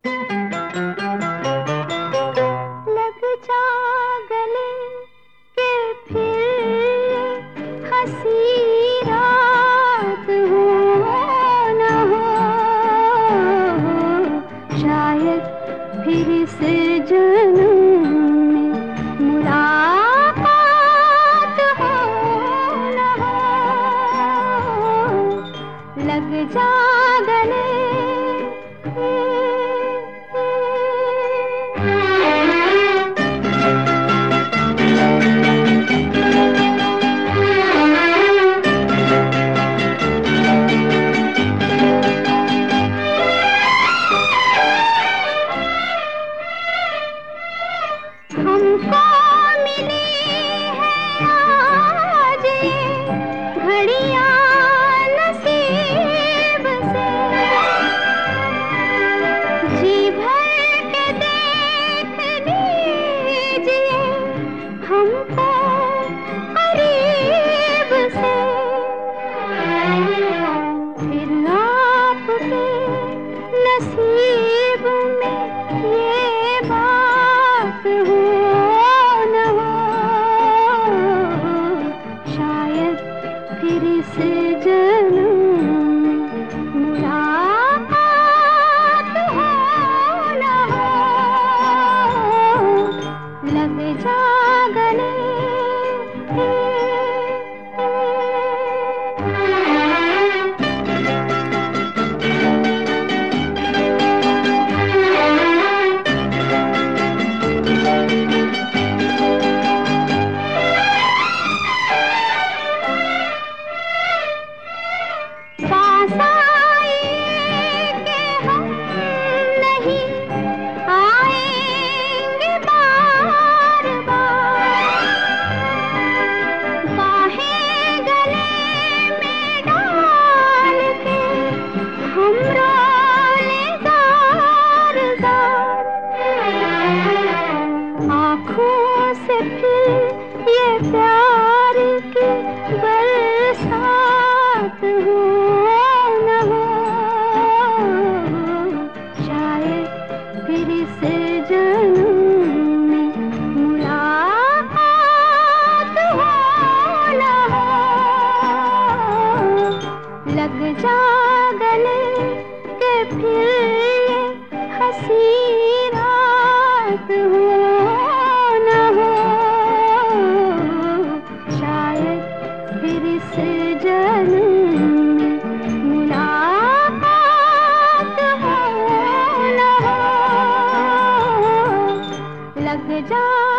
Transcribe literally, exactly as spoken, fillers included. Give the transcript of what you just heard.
लग जा गले के फिर हंसी रात हो न हो, शायद फिर से जन्म में मुलाकात हो न हो। लग जा गले हमको मिली है आज ये घड़ियां नसीब से, जी भर के देख लीजिए हमको करीब से। फिर आपके नसीब में ये बात हो न हो, शायद फिर से जन्म में मुलाकात हो न हो। लग जा गले आँखों से फिर ये प्यार की बरसात हो न हो, शायद फिर से जन्म में मुलाकात हो न हो। लग जा गले के फिर ये हंसी रात हो न हो, शायद फिर से जन्म में मुलाकात हो न हो। लग जा